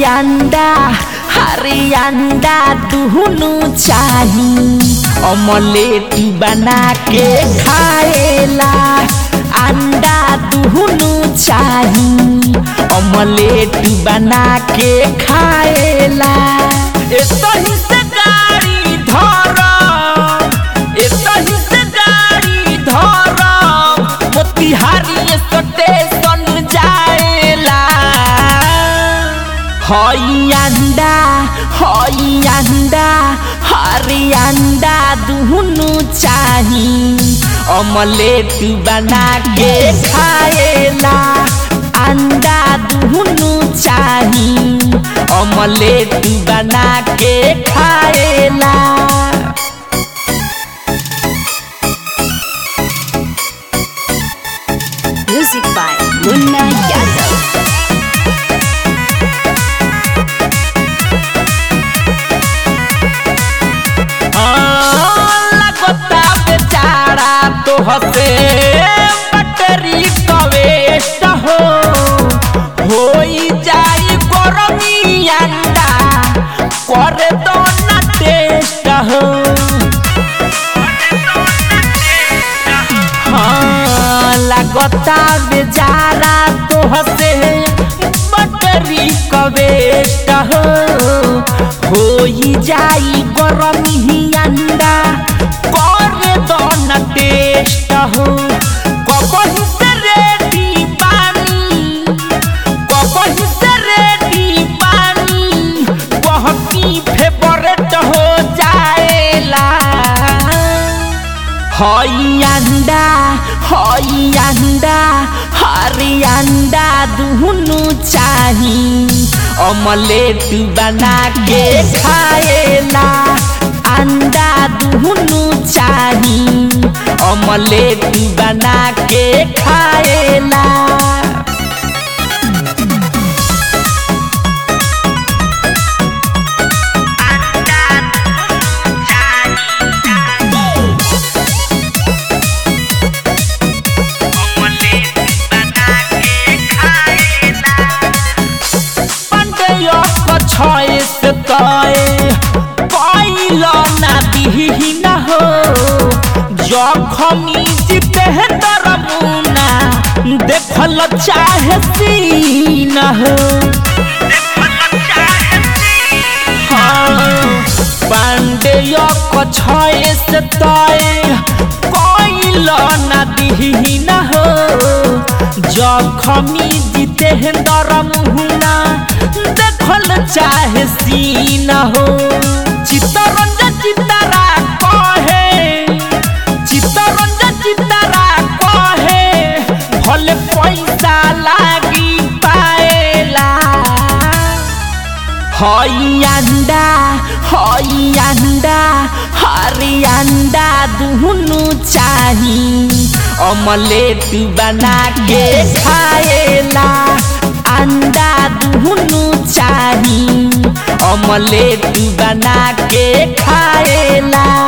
अंडा दुहनु चाही ऑमलेट बना के खाएला अंडा दुहनु चाही ऑमलेट बना के खाएला एतही से गाड़ी धर मोतिहारी स्टेशन जाएला हई अंडा दुहनु चाही ऑमलेट बना के खाएला अंडा दुहनु चाही ऑमलेट बना के खाएला Music by Munna Yadav. लगता बेचारा तो हसे बटरी कवेस्ट हो जाई गरमी अंडा करे दो ना टेस्ट हो लगता बेचारा तो हसे बटरी कवेस्ट हो जाई गरमी अंडा करे दो ना टेस्ट हो कबही से रेडी पानी बहकी फेवरेट हो जाएला हई अंडा दुहनु चाही ऑमलेट बना के खाएला अंडा दुहनु चाही ऑमलेट बना के खाएला जखमी जितेंद्र मुना देखल चाहे सीना हो पांडेय कछय से तय कोइल ना दीना हो जखमी जितेंद्र मुना देखल चाहे सीना हो चित्तरंजन चित्तरा कहे भले पैसा लागी पाएला हई अंडा दुहनु चाही ऑमलेट बना के खाएला अंडा दुहनु चाही ऑमलेट बना के खाएला।